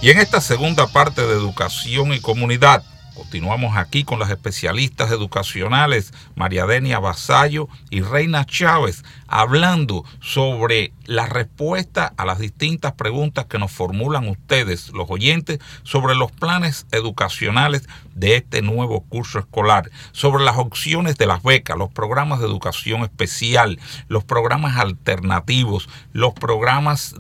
Y en esta segunda parte de Educación y Comunidad, continuamos aquí con las especialistas educacionales María Denia Vasallo y Reina Chávez, hablando sobre la respuesta a las distintas preguntas que nos formulan ustedes, los oyentes, sobre los planes educacionales de este nuevo curso escolar, sobre las opciones de las becas, los programas de educación especial, los programas alternativos, los programas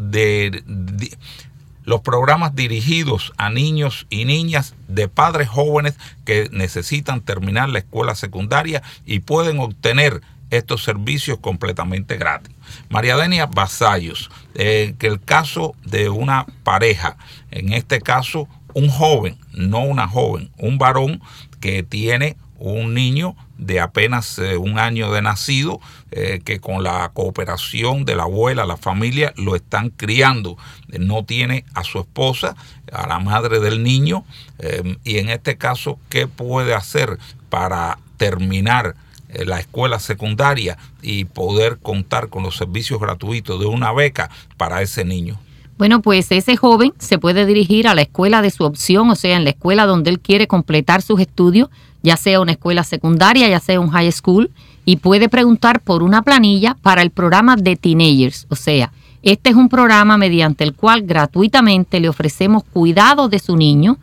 dirigidos a niños y niñas de padres jóvenes que necesitan terminar la escuela secundaria y pueden obtener estos servicios completamente gratis. María Denia Vasallo, que el caso de una pareja, en este caso un joven, no una joven, un varón que tiene un niño de apenas 1 año de nacido, que con la cooperación de la abuela, la familia, lo están criando. No tiene a su esposa, a la madre del niño, y en este caso, ¿qué puede hacer para terminar la escuela secundaria y poder contar con los servicios gratuitos de una beca para ese niño? Bueno, pues ese joven se puede dirigir a la escuela de su opción, o sea, en la escuela donde él quiere completar sus estudios, ya sea una escuela secundaria, ya sea un high school, y puede preguntar por una planilla para el programa de teenagers. O sea, este es un programa mediante el cual gratuitamente le ofrecemos cuidado de su niño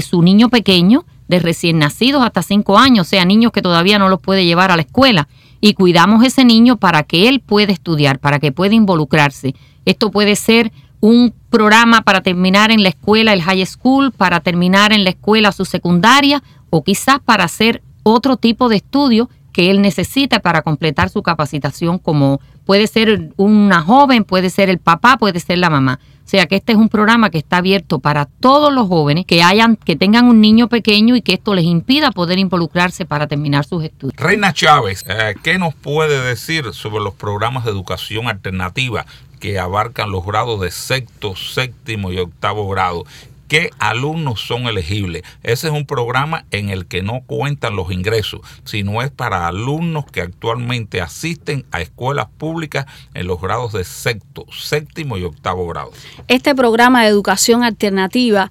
pequeño, de recién nacidos hasta 5 años, o sea, niños que todavía no los puede llevar a la escuela, y cuidamos ese niño para que él pueda estudiar, para que pueda involucrarse. Esto puede ser un programa para terminar en la escuela el high school, para terminar en la escuela su secundaria, o quizás para hacer otro tipo de estudio que él necesita para completar su capacitación, como puede ser una joven, puede ser el papá, puede ser la mamá. O sea que este es un programa que está abierto para todos los jóvenes que tengan un niño pequeño y que esto les impida poder involucrarse para terminar sus estudios. Reina Chávez, ¿qué nos puede decir sobre los programas de educación alternativa que abarcan los grados de 6º, 7º y 8º grado? ¿Qué alumnos son elegibles? Ese es un programa en el que no cuentan los ingresos, sino es para alumnos que actualmente asisten a escuelas públicas en los grados de 6º, 7º y 8º grado. Este programa de educación alternativa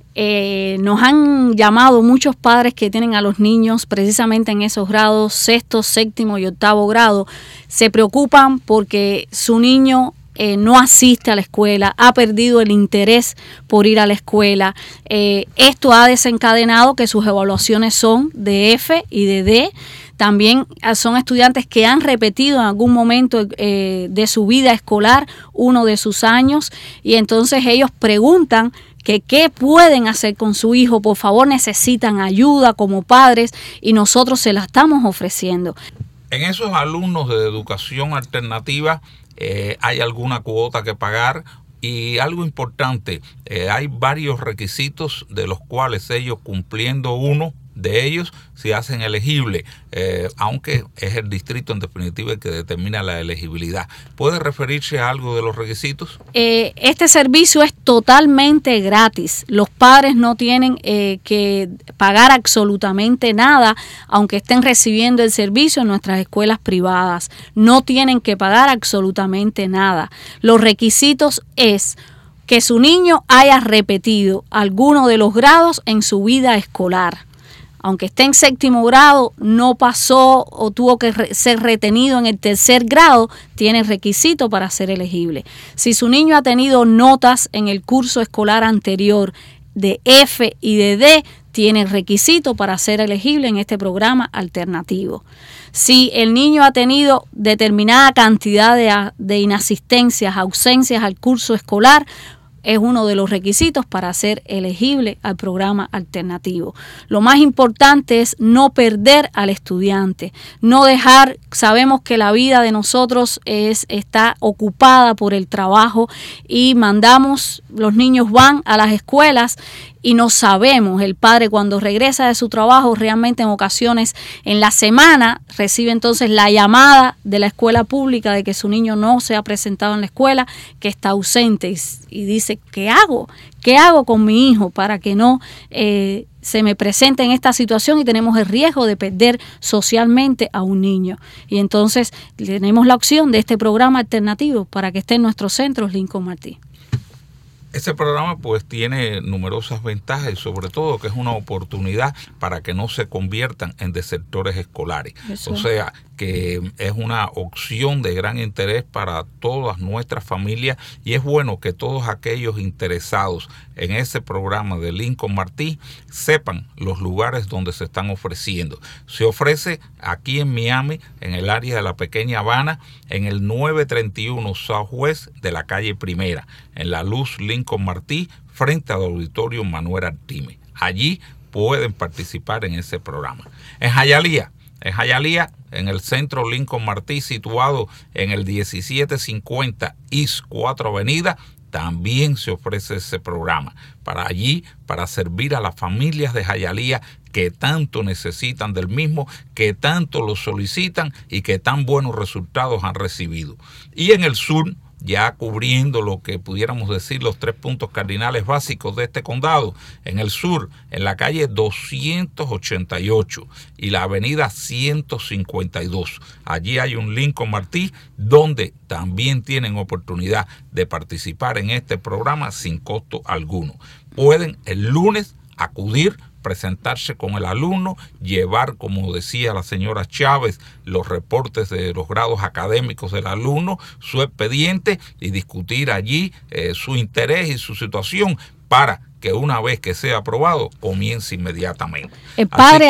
nos han llamado muchos padres que tienen a los niños precisamente en esos grados 6º, 7º y 8º grado. Se preocupan porque su niño no asiste a la escuela, ha perdido el interés por ir a la escuela. Esto ha desencadenado que sus evaluaciones son de F y de D. También son estudiantes que han repetido en algún momento de su vida escolar uno de sus años, y entonces ellos preguntan que qué pueden hacer con su hijo. Por favor, necesitan ayuda como padres y nosotros se la estamos ofreciendo. En esos alumnos de educación alternativa, ¿hay alguna cuota que pagar? Y algo importante, hay varios requisitos de los cuales ellos, cumpliendo uno de ellos, se hacen elegibles, aunque es el distrito en definitiva el que determina la elegibilidad. ¿Puede referirse a algo de los requisitos? Este servicio es totalmente gratis. Los padres no tienen que pagar absolutamente nada, aunque estén recibiendo el servicio en nuestras escuelas privadas. No tienen que pagar absolutamente nada. Los requisitos es que su niño haya repetido alguno de los grados en su vida escolar. Aunque esté en 7º grado, no pasó o tuvo que ser retenido en el 3er grado, tiene requisito para ser elegible. Si su niño ha tenido notas en el curso escolar anterior de F y de D, tiene requisito para ser elegible en este programa alternativo. Si el niño ha tenido determinada cantidad de inasistencias, ausencias al curso escolar, es uno de los requisitos para ser elegible al programa alternativo. Lo más importante es no perder al estudiante, no dejar, sabemos que la vida de nosotros está ocupada por el trabajo y los niños van a las escuelas y no sabemos, el padre cuando regresa de su trabajo, realmente en ocasiones en la semana recibe entonces la llamada de la escuela pública de que su niño no se ha presentado en la escuela, que está ausente, y dice, ¿qué hago? ¿Qué hago con mi hijo para que no se me presente en esta situación? Y tenemos el riesgo de perder socialmente a un niño. Y entonces tenemos la opción de este programa alternativo para que esté en nuestros centros Lincoln Martí. Ese programa pues tiene numerosas ventajas y sobre todo que es una oportunidad para que no se conviertan en desertores escolares. Eso. O sea, que es una opción de gran interés para todas nuestras familias y es bueno que todos aquellos interesados en ese programa de Lincoln Martí sepan los lugares donde se están ofreciendo. Se ofrece aquí en Miami, en el área de la Pequeña Habana, en el 931 Southwest de la calle Primera, en la Luz Lincoln Martí, frente al Auditorio Manuel Artime. Allí pueden participar en ese programa. En Hialeah, en el centro Lincoln Martí, situado en el 1750 East 4 Avenida, también se ofrece ese programa para servir a las familias de Hialeah que tanto necesitan del mismo, que tanto lo solicitan y que tan buenos resultados han recibido. Y en el sur, ya cubriendo lo que pudiéramos decir los 3 puntos cardinales básicos de este condado, en el sur, en la calle 288 y la avenida 152. Allí hay un Lincoln Martí donde también tienen oportunidad de participar en este programa sin costo alguno. Pueden el lunes acudir, presentarse con el alumno, llevar, como decía la señora Chávez, los reportes de los grados académicos del alumno, su expediente y discutir allí su interés y su situación para que una vez que sea aprobado comience inmediatamente. El padre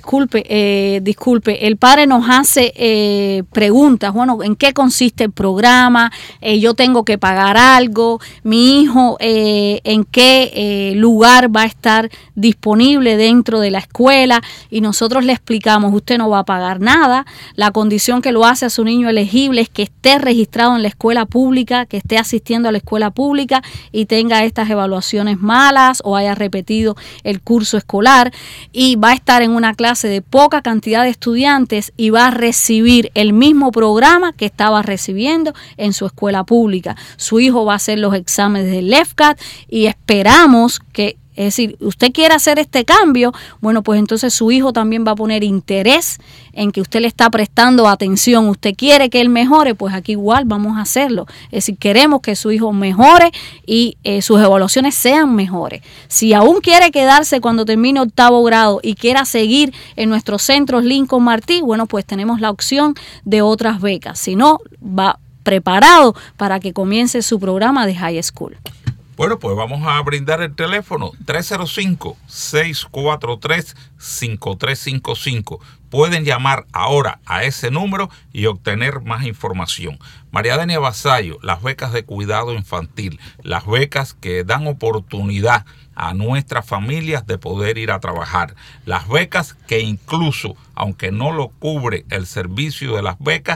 el padre nos hace preguntas, bueno, ¿en qué consiste el programa? Yo tengo que pagar algo, mi hijo, ¿en qué lugar va a estar disponible dentro de la escuela? Y nosotros le explicamos, usted no va a pagar nada, la condición que lo hace a su niño elegible es que esté registrado en la escuela pública, que esté asistiendo a la escuela pública y tenga estas evaluaciones malas o haya repetido el curso escolar, y va a estar en una clase de poca cantidad de estudiantes y va a recibir el mismo programa que estaba recibiendo en su escuela pública. Su hijo va a hacer los exámenes del LEFCAT y esperamos que, es decir, usted quiere hacer este cambio, bueno, pues entonces su hijo también va a poner interés en que usted le está prestando atención. Usted quiere que él mejore, pues aquí igual vamos a hacerlo. Es decir, queremos que su hijo mejore y sus evaluaciones sean mejores. Si aún quiere quedarse cuando termine 8º grado y quiera seguir en nuestros centros Lincoln Martí, bueno, pues tenemos la opción de otras becas. Si no, va preparado para que comience su programa de high school. Bueno, pues vamos a brindar el teléfono 305-643-5355. Pueden llamar ahora a ese número y obtener más información. María Denia Vasallo, las becas de cuidado infantil, las becas que dan oportunidad a nuestras familias de poder ir a trabajar, las becas que incluso, aunque no lo cubre el servicio de las becas,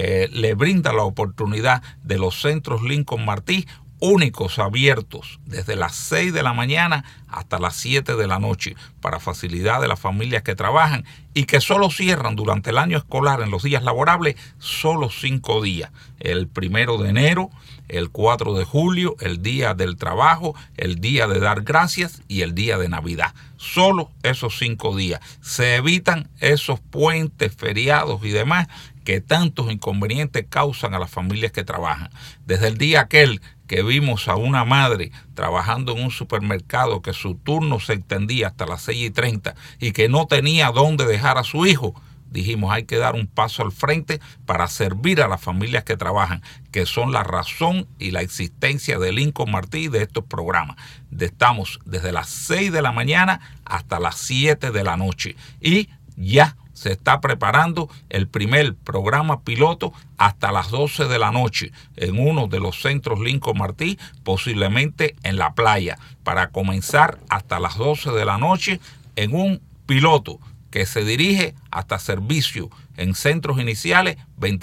le brinda la oportunidad de los centros Lincoln Martí, únicos, abiertos desde las 6 de la mañana hasta las 7 de la noche para facilidad de las familias que trabajan y que solo cierran durante el año escolar en los días laborables solo 5 días, el 1 de enero, el 4 de julio, el día del trabajo, el día de dar gracias y el día de Navidad. Solo esos 5 días. Se evitan esos puentes, feriados y demás que tantos inconvenientes causan a las familias que trabajan. Desde el día aquel que vimos a una madre trabajando en un supermercado que su turno se extendía hasta las 6:30 y que no tenía dónde dejar a su hijo, dijimos hay que dar un paso al frente para servir a las familias que trabajan, que son la razón y la existencia de Lincoln Martí y de estos programas. Estamos desde las 6 de la mañana hasta las 7 de la noche y ya se está preparando el primer programa piloto hasta las 12 de la noche en uno de los centros Lincoln Martí, posiblemente en la playa, para comenzar hasta las 12 de la noche en un piloto que se dirige hasta servicio en centros iniciales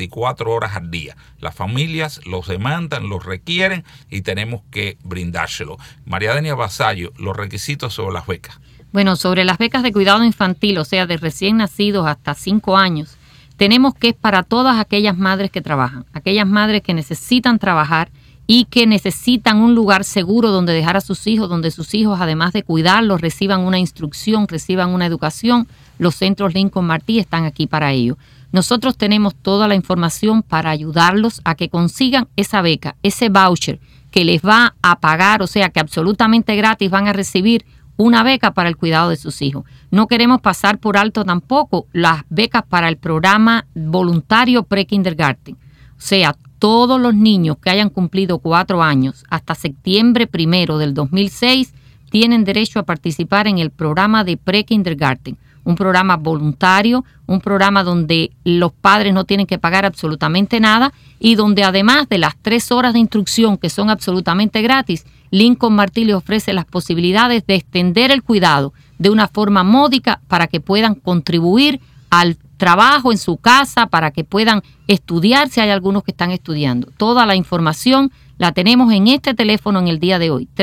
24 horas al día. Las familias los demandan, los requieren y tenemos que brindárselo. María Denia Vasallo, los requisitos sobre las becas. Bueno, sobre las becas de cuidado infantil, o sea, de recién nacidos hasta 5 años, tenemos que es para todas aquellas madres que trabajan, aquellas madres que necesitan trabajar y que necesitan un lugar seguro donde dejar a sus hijos, donde sus hijos, además de cuidarlos, reciban una instrucción, reciban una educación. Los centros Lincoln Martí están aquí para ello. Nosotros tenemos toda la información para ayudarlos a que consigan esa beca, ese voucher que les va a pagar, o sea que absolutamente gratis van a recibir una beca para el cuidado de sus hijos. No queremos pasar por alto tampoco las becas para el programa voluntario pre-kindergarten. O sea, todos los niños que hayan cumplido 4 años hasta septiembre 1 del 2006 tienen derecho a participar en el programa de pre-kindergarten. Un programa voluntario, un programa donde los padres no tienen que pagar absolutamente nada y donde además de las 3 horas de instrucción que son absolutamente gratis, Lincoln Martí les ofrece las posibilidades de extender el cuidado de una forma módica para que puedan contribuir al trabajo en su casa, para que puedan estudiar si hay algunos que están estudiando. Toda la información la tenemos en este teléfono en el día de hoy,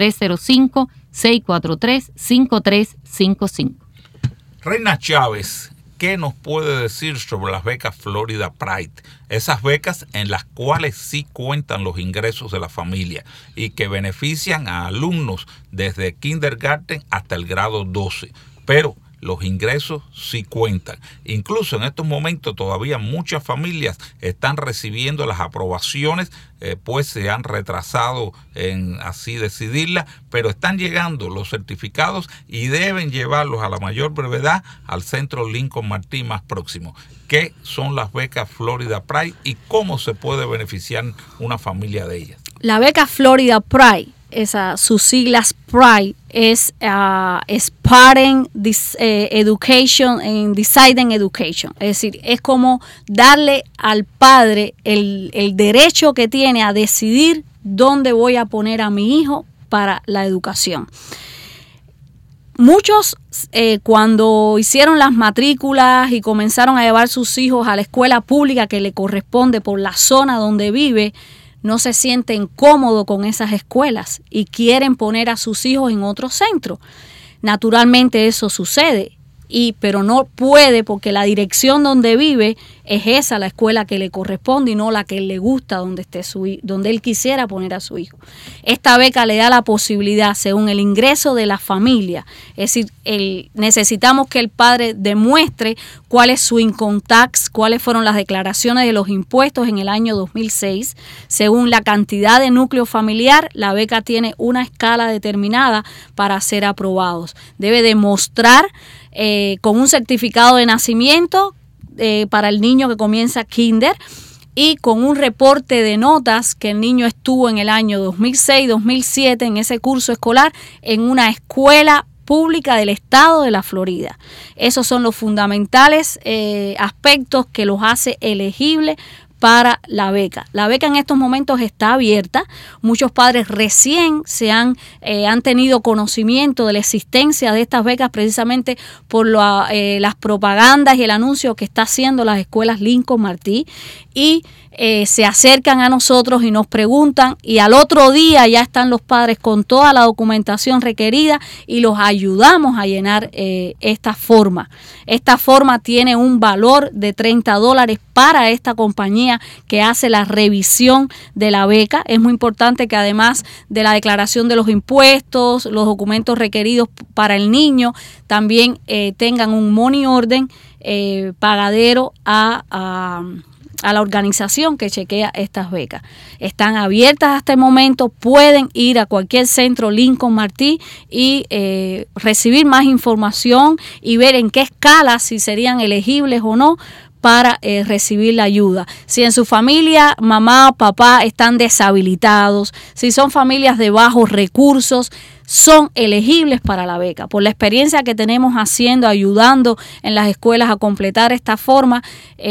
305-643-5355. Reina Chávez, ¿qué nos puede decir sobre las becas Florida Pride? Esas becas en las cuales sí cuentan los ingresos de la familia y que benefician a alumnos desde kindergarten hasta el grado 12, pero los ingresos sí cuentan. Incluso en estos momentos todavía muchas familias están recibiendo las aprobaciones, pues se han retrasado en así decidirlas, pero están llegando los certificados y deben llevarlos a la mayor brevedad al centro Lincoln Martí más próximo. ¿Qué son las becas Florida Pride y cómo se puede beneficiar una familia de ellas? La beca Florida Pride, sus siglas Pride, es Parent Education and Deciding Education. Es decir, es como darle al padre el derecho que tiene a decidir dónde voy a poner a mi hijo para la educación. Muchos cuando hicieron las matrículas y comenzaron a llevar sus hijos a la escuela pública que le corresponde por la zona donde vive, no se sienten cómodos con esas escuelas y quieren poner a sus hijos en otro centro. Naturalmente eso sucede, pero no puede porque la dirección donde vive es esa, la escuela que le corresponde y no la que le gusta donde él quisiera poner a su hijo. Esta beca le da la posibilidad, según el ingreso de la familia, es decir, necesitamos que el padre demuestre cuál es su income tax, cuáles fueron las declaraciones de los impuestos en el año 2006. Según la cantidad de núcleo familiar, la beca tiene una escala determinada para ser aprobados. Debe demostrar con un certificado de nacimiento para el niño que comienza kinder y con un reporte de notas que el niño estuvo en el año 2006-2007 en ese curso escolar en una escuela pública del estado de la Florida. Esos son los fundamentales aspectos que los hace elegibles para la beca. La beca en estos momentos está abierta. Muchos padres recién han tenido conocimiento de la existencia de estas becas precisamente por las propagandas y el anuncio que está haciendo las escuelas Lincoln Martí y se acercan a nosotros y nos preguntan y al otro día ya están los padres con toda la documentación requerida y los ayudamos a llenar esta forma. Esta forma tiene un valor de $30 para esta compañía que hace la revisión de la beca. Es muy importante que además de la declaración de los impuestos, los documentos requeridos para el niño, también tengan un money order pagadero a la organización que chequea estas becas. Están abiertas hasta el momento, pueden ir a cualquier centro Lincoln Martí y recibir más información y ver en qué escala si serían elegibles o no para recibir la ayuda. Si en su familia mamá o papá están deshabilitados, si son familias de bajos recursos, son elegibles para la beca. Por la experiencia que tenemos ayudando en las escuelas a completar esta forma,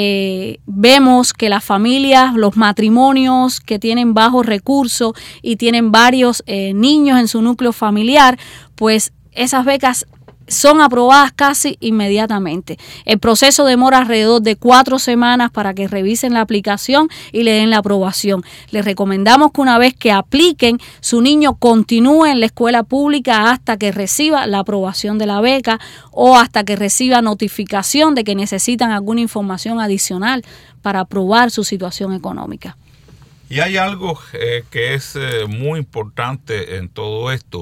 vemos que las familias, los matrimonios que tienen bajos recursos y tienen varios niños en su núcleo familiar, pues esas becas son aprobadas casi inmediatamente. El proceso demora alrededor de 4 semanas para que revisen la aplicación y le den la aprobación. Les recomendamos que una vez que apliquen, su niño continúe en la escuela pública hasta que reciba la aprobación de la beca o hasta que reciba notificación de que necesitan alguna información adicional para aprobar su situación económica. Y hay algo que es muy importante en todo esto,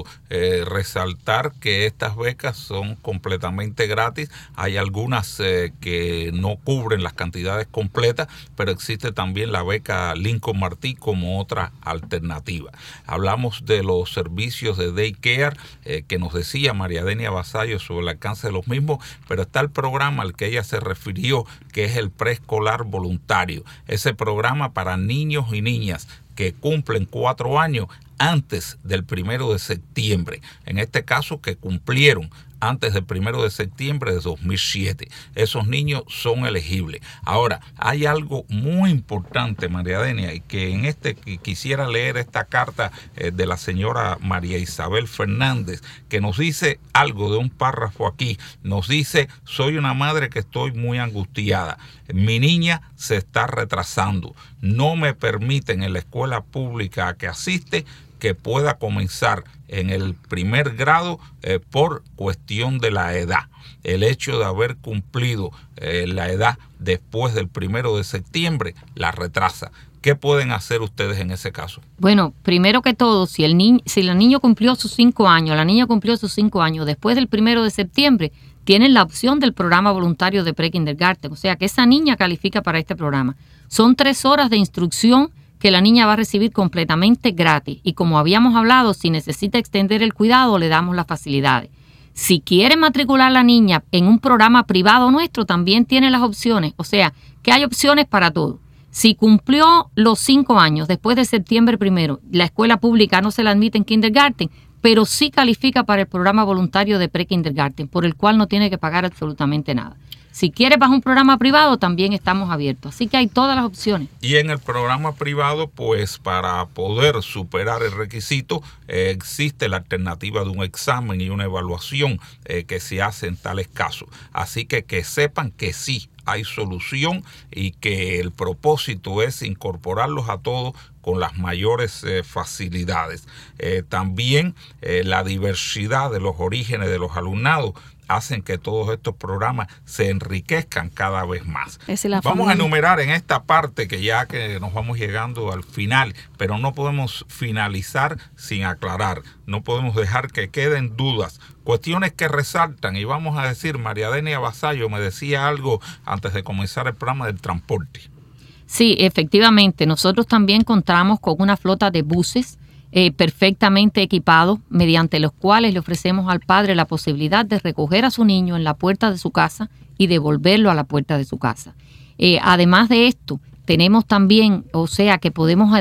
resaltar que estas becas son completamente gratis. Hay algunas que no cubren las cantidades completas, pero existe también la beca Lincoln Martí como otra alternativa. Hablamos de los servicios de daycare que nos decía María Denia Vasallo sobre el alcance de los mismos, pero está el programa al que ella se refirió, que es el preescolar voluntario. Ese programa para niños y niñas que cumplen 4 años antes del 1 de septiembre. En este caso, que cumplieron antes del 1 de septiembre de 2007. Esos niños son elegibles. Ahora, hay algo muy importante, María Denia, y que en quisiera leer esta carta de la señora María Isabel Fernández, que nos dice algo de un párrafo aquí. Nos dice: soy una madre que estoy muy angustiada. Mi niña se está retrasando. No me permiten en la escuela pública a que asiste que pueda comenzar en el 1er grado por cuestión de la edad. El hecho de haber cumplido la edad después del 1 de septiembre la retrasa. ¿Qué pueden hacer ustedes en ese caso? Bueno, primero que todo, si el niño cumplió sus 5 años, la niña cumplió sus 5 años después del 1 de septiembre, tienen la opción del programa voluntario de pre-kindergarten. O sea que esa niña califica para este programa. Son 3 horas de instrucción que la niña va a recibir completamente gratis. Y como habíamos hablado, si necesita extender el cuidado, le damos las facilidades. Si quiere matricular a la niña en un programa privado nuestro, también tiene las opciones. O sea, que hay opciones para todo. Si cumplió los 5 años después de septiembre 1, la escuela pública no se la admite en kindergarten, pero sí califica para el programa voluntario de pre-kindergarten, por el cual no tiene que pagar absolutamente nada. Si quiere bajo un programa privado, también estamos abiertos. Así que hay todas las opciones. Y en el programa privado, pues para poder superar el requisito, existe la alternativa de un examen y una evaluación que se hace en tales casos. Así que sepan que sí hay solución y que el propósito es incorporarlos a todos con las mayores facilidades. También la diversidad de los orígenes de los alumnados hacen que todos estos programas se enriquezcan cada vez más. Vamos a enumerar en esta parte, que ya que nos vamos llegando al final, pero no podemos finalizar sin aclarar, no podemos dejar que queden dudas, cuestiones que resaltan, y vamos a decir, María Denia Vasallo me decía algo antes de comenzar el programa del transporte. Sí, efectivamente, nosotros también contamos con una flota de buses perfectamente equipados, mediante los cuales le ofrecemos al padre la posibilidad de recoger a su niño en la puerta de su casa y devolverlo a la puerta de su casa. Además de esto, tenemos también, o sea que podemos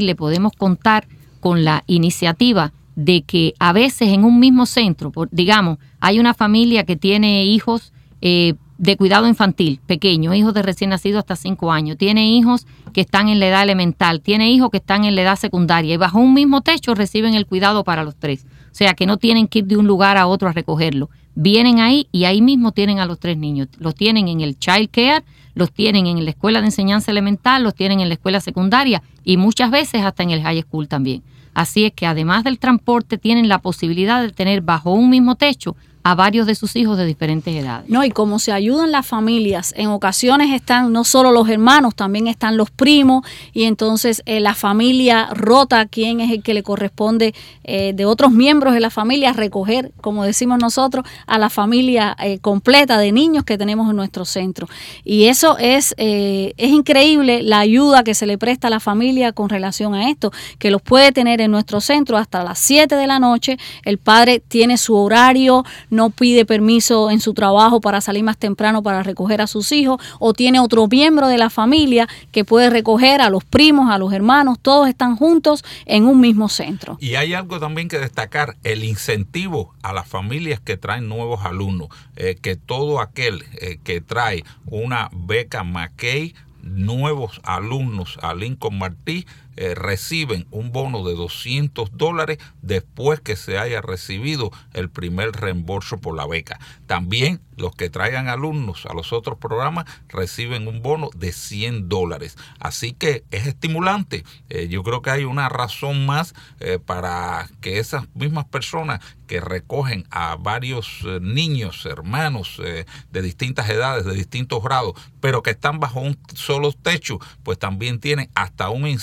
contar con la iniciativa de que a veces en un mismo centro, digamos, hay una familia que tiene hijos de cuidado infantil, pequeños, hijos de recién nacidos hasta 5 años, tiene hijos que están en la edad elemental, tiene hijos que están en la edad secundaria, y bajo un mismo techo reciben el cuidado para los 3. O sea que no tienen que ir de un lugar a otro a recogerlo. Vienen ahí y ahí mismo tienen a los 3 niños. Los tienen en el child care, los tienen en la escuela de enseñanza elemental, los tienen en la escuela secundaria y muchas veces hasta en el high school también. Así es que además del transporte tienen la posibilidad de tener bajo un mismo techo a varios de sus hijos de diferentes edades. No, y como se ayudan las familias, en ocasiones están no solo los hermanos, también están los primos, y entonces la familia rota quién es el que le corresponde de otros miembros de la familia recoger, como decimos nosotros, a la familia completa de niños que tenemos en nuestro centro. Y eso es increíble la ayuda que se le presta a la familia con relación a esto, que los puede tener en nuestro centro hasta las 7 de la noche, el padre tiene su horario, no pide permiso en su trabajo para salir más temprano para recoger a sus hijos, o tiene otro miembro de la familia que puede recoger a los primos, a los hermanos, todos están juntos en un mismo centro. Y hay algo también que destacar, el incentivo a las familias que traen nuevos alumnos, que todo aquel que trae una beca McKay, nuevos alumnos a Lincoln Martí, reciben un bono de $200 después que se haya recibido el primer reembolso por la beca. También los que traigan alumnos a los otros programas reciben un bono de $100. Así que es estimulante. Yo creo que hay una razón más para que esas mismas personas que recogen a varios niños, hermanos de distintas edades, de distintos grados, pero que están bajo un solo techo, pues también tienen hasta un incentivo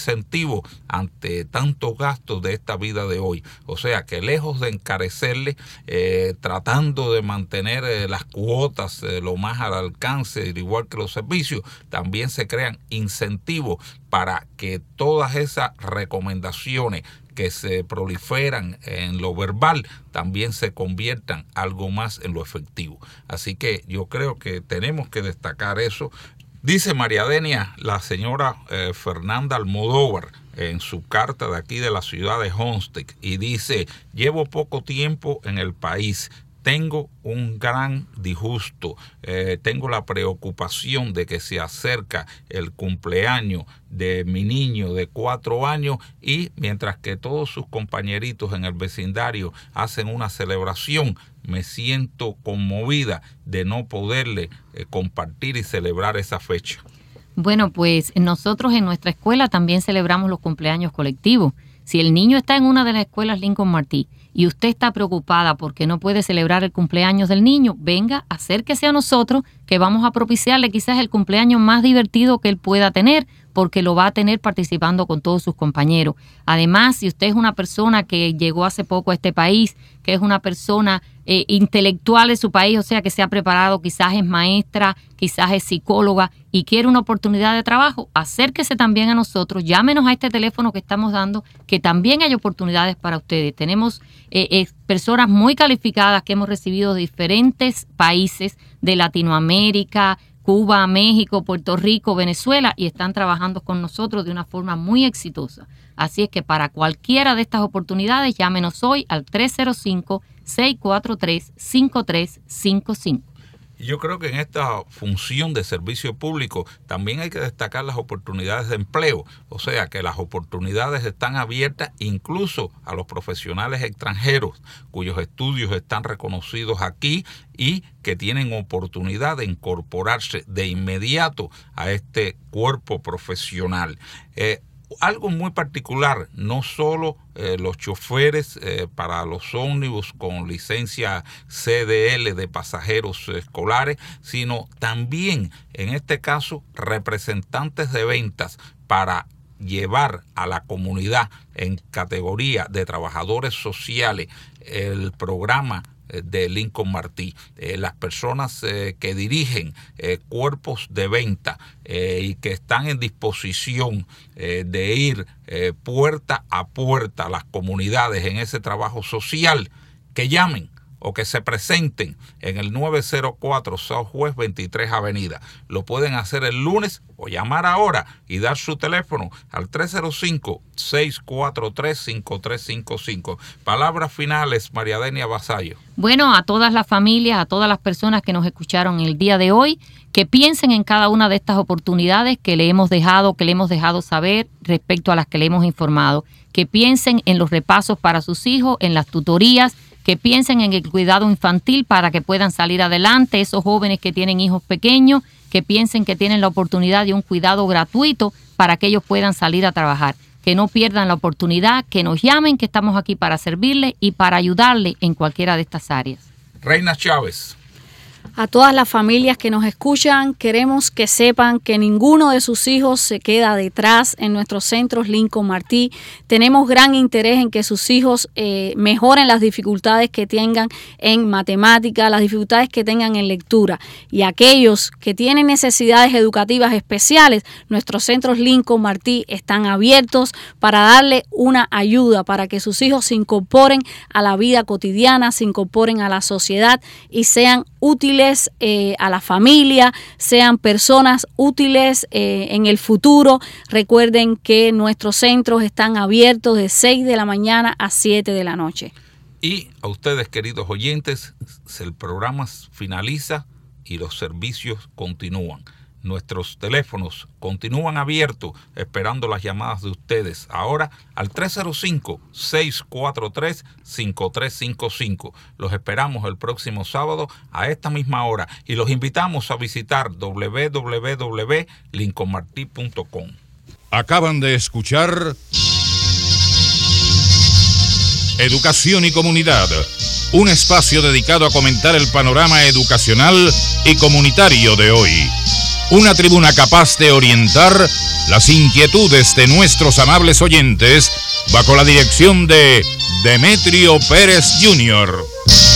incentivo ante tantos gastos de esta vida de hoy. O sea que lejos de encarecerle, tratando de mantener las cuotas lo más al alcance, igual que los servicios, también se crean incentivos para que todas esas recomendaciones que se proliferan en lo verbal también se conviertan algo más en lo efectivo. Así que yo creo que tenemos que destacar eso. Dice María Denia, la señora Fernanda Almodóvar, en su carta de aquí de la ciudad de Homestead, y dice: llevo poco tiempo en el país. Tengo un gran disgusto, tengo la preocupación de que se acerca el cumpleaños de mi niño de 4 años y mientras que todos sus compañeritos en el vecindario hacen una celebración, me siento conmovida de no poderle compartir y celebrar esa fecha. Bueno, pues nosotros en nuestra escuela también celebramos los cumpleaños colectivos. Si el niño está en una de las escuelas Lincoln Martí y usted está preocupada porque no puede celebrar el cumpleaños del niño, venga, acérquese a nosotros que vamos a propiciarle quizás el cumpleaños más divertido que él pueda tener, porque lo va a tener participando con todos sus compañeros. Además, si usted es una persona que llegó hace poco a este país, que es una persona intelectual de su país, o sea, que se ha preparado, quizás es maestra, quizás es psicóloga y quiere una oportunidad de trabajo, acérquese también a nosotros, llámenos a este teléfono que estamos dando, que también hay oportunidades para ustedes. Tenemos personas muy calificadas que hemos recibido de diferentes países de Latinoamérica, Cuba, México, Puerto Rico, Venezuela, y están trabajando con nosotros de una forma muy exitosa. Así es que para cualquiera de estas oportunidades, llámenos hoy al 305-643-5355. Yo creo que en esta función de servicio público también hay que destacar las oportunidades de empleo, o sea que las oportunidades están abiertas incluso a los profesionales extranjeros cuyos estudios están reconocidos aquí y que tienen oportunidad de incorporarse de inmediato a este cuerpo profesional. Algo muy particular, no solo los choferes para los ómnibus con licencia CDL de pasajeros escolares, sino también, en este caso, representantes de ventas para llevar a la comunidad en categoría de trabajadores sociales el programa de Lincoln Martí, las personas que dirigen cuerpos de venta y que están en disposición de ir puerta a puerta a las comunidades en ese trabajo social, que llamen o que se presenten en el 904 Southwest 23 Avenida. Lo pueden hacer el lunes o llamar ahora y dar su teléfono al 305-643-5355. Palabras finales, María Denia Vasallo. Bueno, a todas las familias, a todas las personas que nos escucharon el día de hoy, que piensen en cada una de estas oportunidades que le hemos dejado saber respecto a las que le hemos informado, que piensen en los repasos para sus hijos, en las tutorías, que piensen en el cuidado infantil para que puedan salir adelante, esos jóvenes que tienen hijos pequeños, que piensen que tienen la oportunidad de un cuidado gratuito para que ellos puedan salir a trabajar, que no pierdan la oportunidad, que nos llamen, que estamos aquí para servirles y para ayudarles en cualquiera de estas áreas. Reina Chávez. A todas las familias que nos escuchan, queremos que sepan que ninguno de sus hijos se queda detrás en nuestros centros Lincoln Martí. Tenemos gran interés en que sus hijos mejoren las dificultades que tengan en matemática, las dificultades que tengan en lectura. Y aquellos que tienen necesidades educativas especiales, nuestros centros Lincoln Martí están abiertos para darle una ayuda, para que sus hijos se incorporen a la vida cotidiana, se incorporen a la sociedad y sean útiles a la familia, sean personas útiles en el futuro. Recuerden que nuestros centros están abiertos de 6 de la mañana a 7 de la noche. Y a ustedes, queridos oyentes, el programa finaliza y los servicios continúan. Nuestros teléfonos continúan abiertos esperando las llamadas de ustedes. Ahora al 305-643-5355. Los esperamos el próximo sábado a esta misma hora y los invitamos a visitar www.lincolnmarti.com. Acaban de escuchar Educación y Comunidad, un espacio dedicado a comentar el panorama educacional y comunitario de hoy. Una tribuna capaz de orientar las inquietudes de nuestros amables oyentes bajo la dirección de Demetrio Pérez Jr.